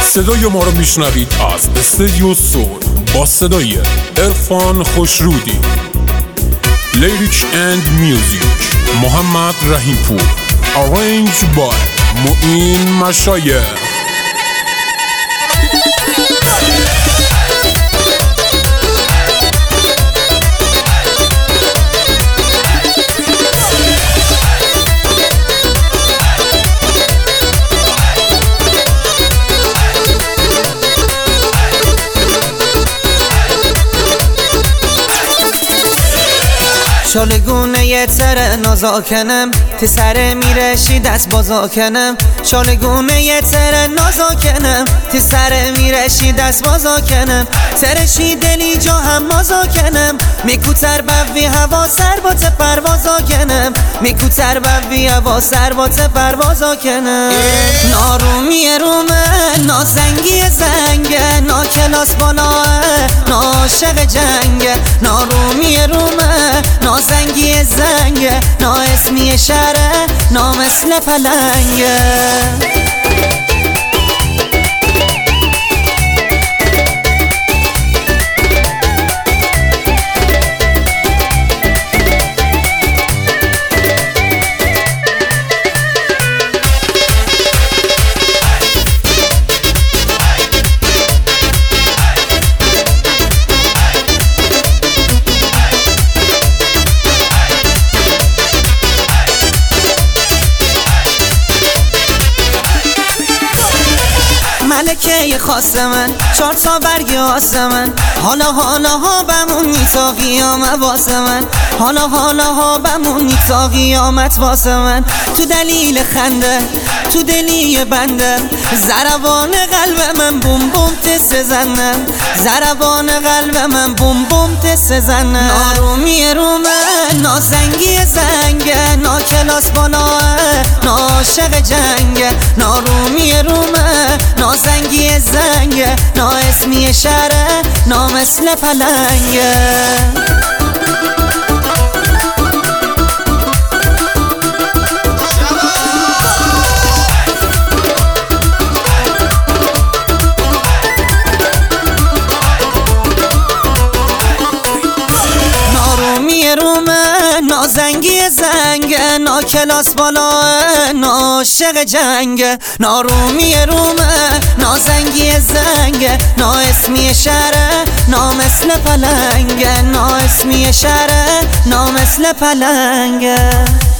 صدای ما رو میشنوید از استودیو سول با صدای عرفان خوشرودی. لیریکس اند میوزیک محمد رحیمپور. ارنج بای معین مشایخ. شالگونه تر نازاکنم تی سر میرشی دست بازاکنم. شالگونه تر نازاکنم تی سر میرشی دست بازاکنم. ترشی دلی جا هم مازاکنم. میکوتر بوی هوا سر با پروازاکنم. میکوتر بوی هوا سر با پروازاکنم. نارومی رومه نازنگی زنگه ناکلاس بالاه ناشق جنگه. نارومی رومه نازنگی زنگه نا اسمی شهره نا مثل پلنگه. ملکه خاص من 4 تا برگ آسمن. حالا ها بمونی تا قیامت واسه من. حالا ها بمونی تا قیامت واسه من. تو دلیل خنده تو دلی بنده ضربان قلب من بوم بوم تست زنم. ضربان قلب من بوم بوم تست زنم. نارومی رومه نازنگی زنگه ناکلاس بالاه ناشق جنگه. نارومی رومه نازنگی زنگه نا اسمی شهره نا مثل پلنگه. نازنگی زنگه ناکلاس بالاه ناشق جنگه. نارومی رومه نازنگی زنگه نا اسمی شهره نا مثل پلنگه. نا اسمی شهره نا مثل پلنگه.